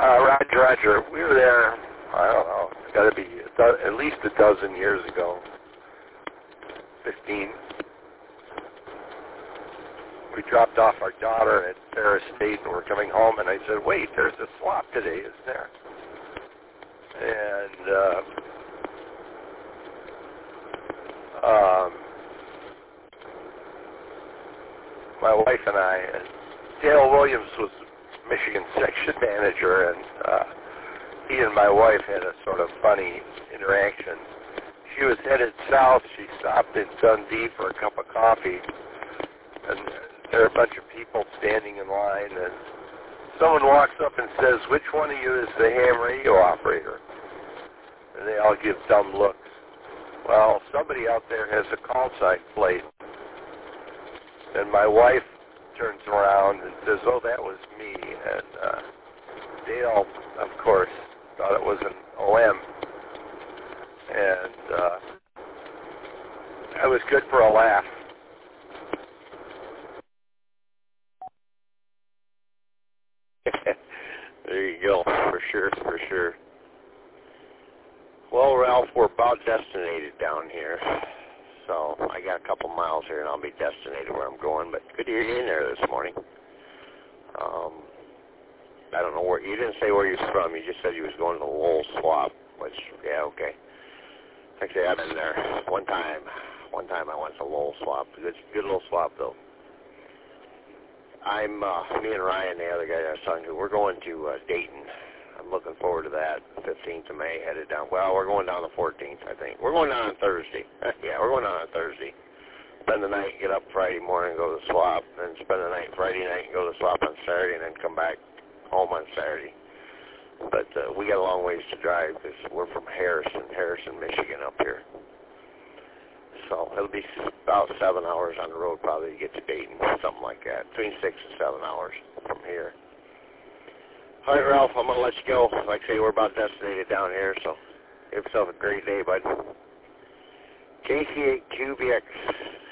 Roger. We were there, I don't know, it's got to be at least a dozen years ago. 15. We dropped off our daughter at Ferris State and we're coming home, and I said, wait, there's a swap today, isn't there? And my wife and I, Dale Williams was Michigan section manager, and he and my wife had a sort of funny interaction. She was headed south. She stopped in Dundee for a cup of coffee, and there are a bunch of people standing in line, and someone walks up and says, which one of you is the ham radio operator? And they all give dumb looks. Well, somebody out there has a call sign plate. And my wife turns around and says, oh, that was me. And Dale, of course, thought it was an OM. And it was good for a laugh. There you go, for sure. Well, Ralph, we're about destinated down here. So I got a couple miles here, and I'll be destinated where I'm going. But good to hear you in there this morning. I don't know where you didn't say where you're from. You just said you was going to the Lowell Swap, which okay. Actually, I've been there one time. One time I went to Lowell Swap. Good little swap though. Me and Ryan, the other guy I was talking to, we're going to Dayton. I'm looking forward to that. 15th of May, headed down. Well, we're going down the 14th, I think. We're going down on Thursday. Yeah, we're going down on Thursday. Spend the night, get up Friday morning, go to the swap, then spend the night Friday night and go to the swap on Saturday, and then come back home on Saturday. But we got a long ways to drive because we're from Harrison, Michigan up here. So it'll be about 7 hours on the road probably to get to Dayton, something like that, between 6 and 7 hours from here. All right, Ralph, I'm going to let you go. Like I say, we're about destinated down here, so have yourself a great day, bud. KC8QBX.